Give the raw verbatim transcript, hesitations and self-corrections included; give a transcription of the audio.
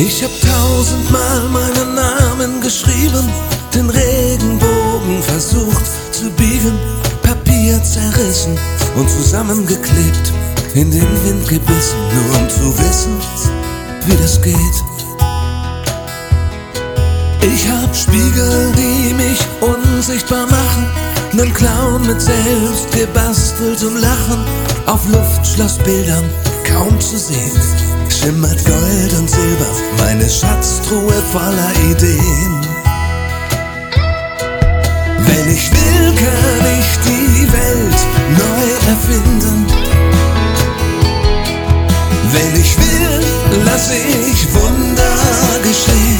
Ich hab tausendmal meinen Namen geschrieben, den Regenbogen versucht zu biegen, Papier zerrissen und zusammengeklebt, in den Wind gebissen, nur um zu wissen, wie das geht. Ich hab Spiegel, die mich unsichtbar machen, nen Clown mit selbst gebasteltem Lachen, auf Luftschlossbildern kaum zu sehen, schimmert Gold und Silber, meine Schatztruhe voller Ideen. Wenn ich will, kann ich die Welt neu erfinden. Wenn ich will, lass ich Wunder geschehen.